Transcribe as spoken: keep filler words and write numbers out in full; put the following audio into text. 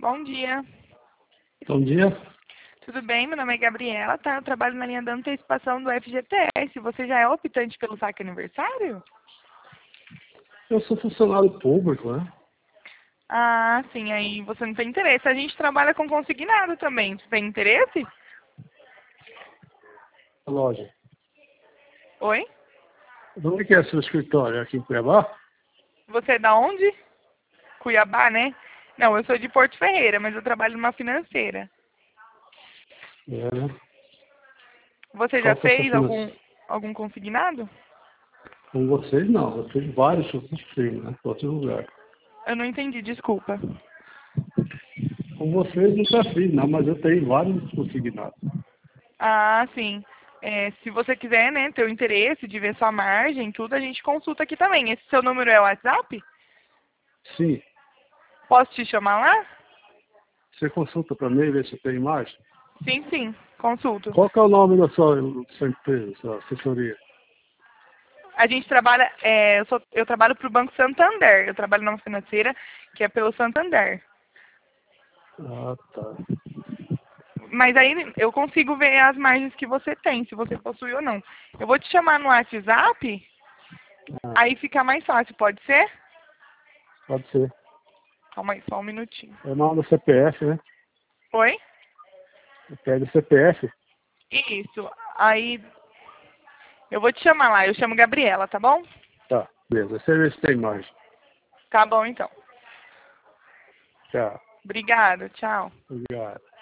Bom dia. Bom dia. Tudo bem? Meu nome é Gabriela, tá? Eu trabalho na linha da antecipação do F G T S. Você já é optante pelo saque aniversário? Eu sou funcionário público, né? Ah, sim. Aí você não tem interesse. A gente trabalha com consignado também. Você tem interesse? A loja. Oi? De onde que é seu escritório? Aqui em Cuiabá? Você é da onde? Cuiabá, né? Não, eu sou de Porto Ferreira, mas eu trabalho numa financeira. É, né? Você já Qual que é a sua fez algum, finança? algum consignado? Com vocês, não. Eu fiz vários que eu construí, né? Em outro lugar. Eu não entendi, desculpa. Com vocês nunca fiz, não, mas eu tenho vários consignados. Ah, sim. É, se você quiser, né, ter o interesse de ver sua margem, tudo, a gente consulta aqui também. Esse seu número é o WhatsApp? Sim. Posso te chamar lá? Você consulta para mim, ver se eu tenho imagem? Sim, sim, consulto. Qual que é o nome da sua, sua empresa, sua assessoria? A gente trabalha, é, eu, sou, eu trabalho para o Banco Santander, eu trabalho numa financeira que é pelo Santander. Ah, tá. Mas aí eu consigo ver as margens que você tem, se você possui ou não. Eu vou te chamar no WhatsApp, Ah, aí fica mais fácil, pode ser? pode ser. Calma aí, só um minutinho. É o nome do C P F, né? Oi? Pede o C P F. Isso. Aí eu vou te chamar lá, eu chamo Gabriela, tá bom? Tá, beleza. Você vê se tem imagem. Tá bom então. Tchau. Obrigada, tchau. Obrigado.